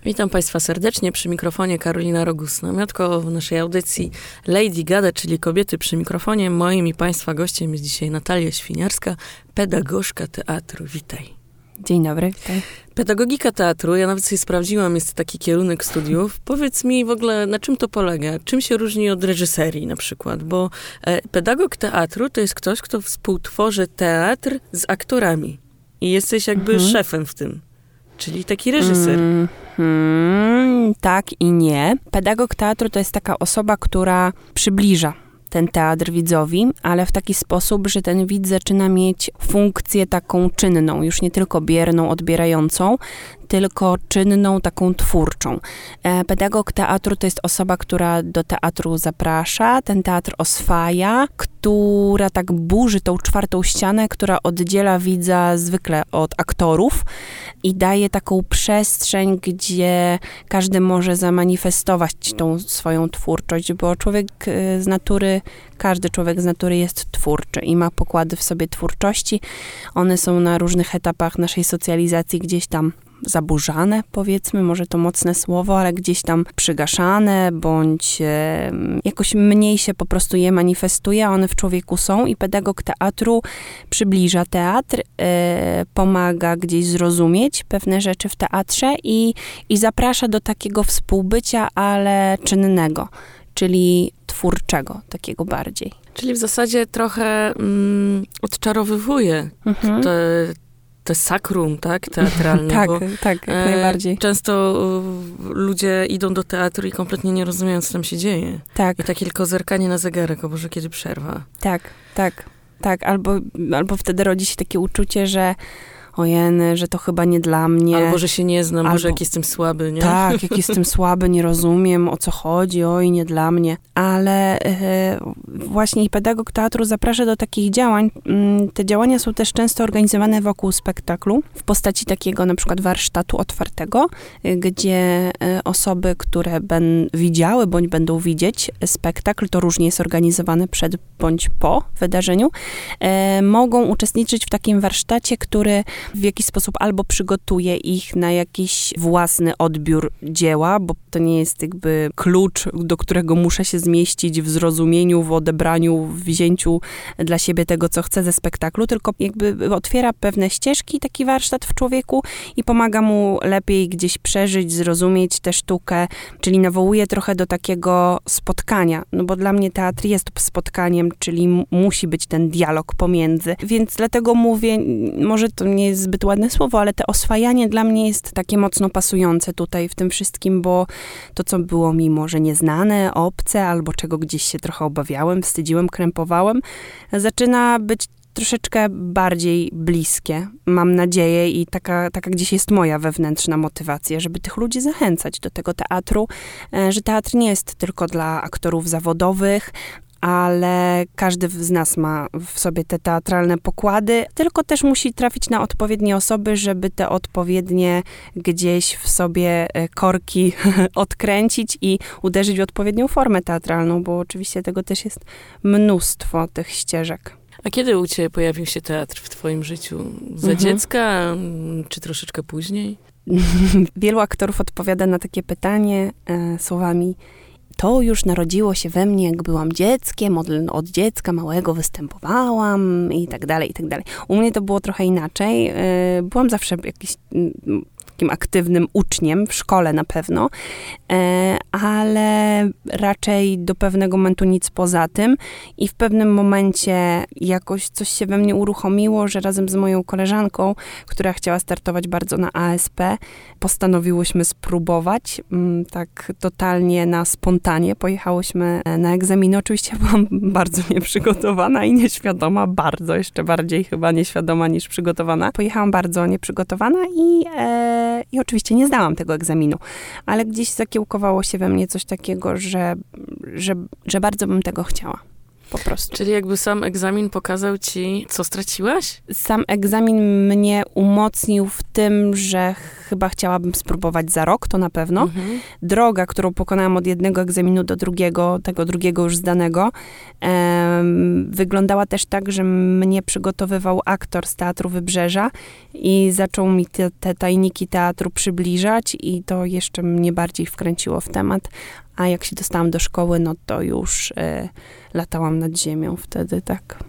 Witam Państwa serdecznie, przy mikrofonie Karolina Rogus-Namiotko w naszej audycji Lady Gada, czyli kobiety przy mikrofonie. Moim i Państwa gościem jest dzisiaj Natalia Świniarska, pedagogzka teatru. Witaj. Dzień dobry, witaj. Pedagogika teatru, ja nawet sobie sprawdziłam, jest taki kierunek studiów. Powiedz mi w ogóle, na czym to polega? Czym się różni od reżyserii na przykład? Bo pedagog teatru to jest ktoś, kto współtworzy teatr z aktorami. I jesteś jakby szefem w tym. Czyli taki reżyser. Tak i nie. Pedagog teatru to jest taka osoba, która przybliża ten teatr widzowi, ale w taki sposób, że ten widz zaczyna mieć funkcję taką czynną, już nie tylko bierną, odbierającą, tylko czynną, taką twórczą. Pedagog teatru to jest osoba, która do teatru zaprasza, ten teatr oswaja, która tak burzy tą czwartą ścianę, która oddziela widza zwykle od aktorów i daje taką przestrzeń, gdzie każdy może zamanifestować tą swoją twórczość, bo każdy człowiek z natury jest twórczy i ma pokłady w sobie twórczości. One są na różnych etapach naszej socjalizacji gdzieś tam zaburzane, powiedzmy, może to mocne słowo, ale gdzieś tam przygaszane, bądź jakoś mniej się po prostu je manifestuje, a one w człowieku są i pedagog teatru przybliża teatr, pomaga gdzieś zrozumieć pewne rzeczy w teatrze i zaprasza do takiego współbycia, ale czynnego, czyli twórczego, takiego bardziej. Czyli w zasadzie trochę odczarowywuje to sakrum, tak, teatralne. Tak, jak najbardziej. Często ludzie idą do teatru i kompletnie nie rozumieją, co tam się dzieje. Tak. I takie tylko zerkanie na zegarek, o Boże, kiedy przerwa. Tak. Albo wtedy rodzi się takie uczucie, że ojeny, że to chyba nie dla mnie. Albo, że się nie znam, może jak jestem słaby, nie? Tak, jak jestem słaby, nie rozumiem, o co chodzi, oj, nie dla mnie. Ale właśnie pedagog teatru zaprasza do takich działań. Te działania są też często organizowane wokół spektaklu, w postaci takiego na przykład warsztatu otwartego, gdzie osoby, które widziały, bądź będą widzieć spektakl, to różnie jest organizowane przed bądź po wydarzeniu, mogą uczestniczyć w takim warsztacie, który w jakiś sposób albo przygotuje ich na jakiś własny odbiór dzieła, bo to nie jest jakby klucz, do którego muszę się zmieścić w zrozumieniu, w odebraniu, w wzięciu dla siebie tego, co chcę ze spektaklu, tylko jakby otwiera pewne ścieżki, taki warsztat w człowieku i pomaga mu lepiej gdzieś przeżyć, zrozumieć tę sztukę, czyli nawołuje trochę do takiego spotkania, no bo dla mnie teatr jest spotkaniem, czyli musi być ten dialog pomiędzy, więc dlatego mówię, może to nie jest zbyt ładne słowo, ale te oswajanie dla mnie jest takie mocno pasujące tutaj w tym wszystkim, bo to, co było mi może nieznane, obce, albo czego gdzieś się trochę obawiałem, wstydziłem, krępowałem, zaczyna być troszeczkę bardziej bliskie, mam nadzieję, i taka gdzieś jest moja wewnętrzna motywacja, żeby tych ludzi zachęcać do tego teatru, że teatr nie jest tylko dla aktorów zawodowych, ale każdy z nas ma w sobie te teatralne pokłady, tylko też musi trafić na odpowiednie osoby, żeby te odpowiednie gdzieś w sobie korki odkręcić i uderzyć w odpowiednią formę teatralną, bo oczywiście tego też jest mnóstwo, tych ścieżek. A kiedy u ciebie pojawił się teatr w twoim życiu? Za dziecka, czy troszeczkę później? Wielu aktorów odpowiada na takie pytanie słowami: to już narodziło się we mnie, jak byłam dzieckiem, od dziecka małego występowałam i tak dalej, i tak dalej. U mnie to było trochę inaczej. Byłam zawsze jakimś takim aktywnym uczniem, w szkole na pewno, ale raczej do pewnego momentu nic poza tym i w pewnym momencie jakoś coś się we mnie uruchomiło, że razem z moją koleżanką, która chciała startować bardzo na ASP, postanowiłyśmy spróbować, tak totalnie na spontanie. Pojechałyśmy na egzaminy. Oczywiście byłam bardzo nieprzygotowana i nieświadoma, jeszcze bardziej chyba nieświadoma niż przygotowana. Pojechałam bardzo nieprzygotowana i oczywiście nie zdałam tego egzaminu, ale gdzieś zakiełkowało się we mnie coś takiego, że bardzo bym tego chciała. po prostu. Czyli jakby sam egzamin pokazał ci, co straciłaś? Sam egzamin mnie umocnił w tym, że chyba chciałabym spróbować za rok, to na pewno. Droga, którą pokonałam od jednego egzaminu do drugiego, tego drugiego już zdanego, wyglądała też tak, że mnie przygotowywał aktor z Teatru Wybrzeża i zaczął mi te tajniki teatru przybliżać i to jeszcze mnie bardziej wkręciło w temat. A jak się dostałam do szkoły, no to już latałam nad ziemią wtedy, tak.